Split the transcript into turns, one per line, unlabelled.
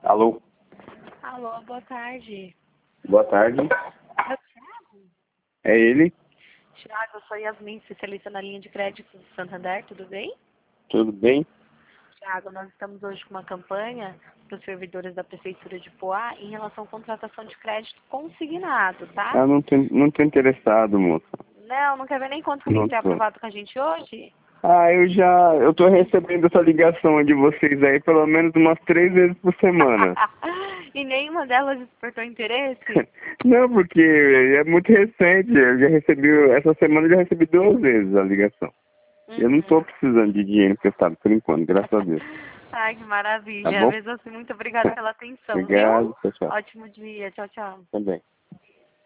Alô?
Alô, boa tarde.
Boa tarde.
É o Thiago?
É ele?
Thiago, eu sou Yasmin, especialista na linha de crédito do Santander, tudo bem?
Tudo bem?
Thiago, nós estamos hoje com uma campanha para os servidores da Prefeitura de Poá em relação à contratação de crédito consignado, tá?
Ah, não tô interessado, moça.
Não quer ver nem quanto que
Não
tem
tô.
aprovado com a gente hoje?
Ah, eu tô recebendo essa ligação de vocês aí pelo menos umas 3 vezes por semana.
E nenhuma delas despertou interesse?
Não, porque é muito recente. Eu já recebi, essa semana eu já recebi 2 vezes a ligação. Eu não tô precisando de dinheiro emprestado por enquanto, graças a Deus.
Ai, que
Tá
maravilha.
bom?
Mesmo assim, muito obrigada pela atenção, viu?
Obrigado, tchau, tchau.
Ótimo dia. Tchau, tchau.
Também.